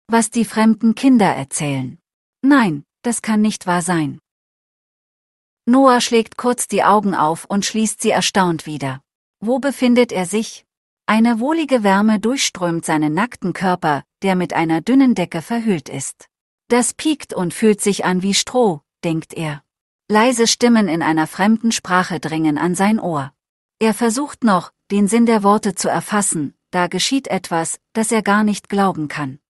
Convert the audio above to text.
was die fremden Kinder erzählen. Nein, das kann nicht wahr sein. Noah schlägt kurz die Augen auf und schließt sie erstaunt wieder. Wo befindet er sich? Eine wohlige Wärme durchströmt seinen nackten Körper, der mit einer dünnen Decke verhüllt ist. Das piekt und fühlt sich an wie Stroh, denkt er. Leise Stimmen in einer fremden Sprache dringen an sein Ohr. Er versucht noch, den Sinn der Worte zu erfassen, da geschieht etwas, das er gar nicht glauben kann.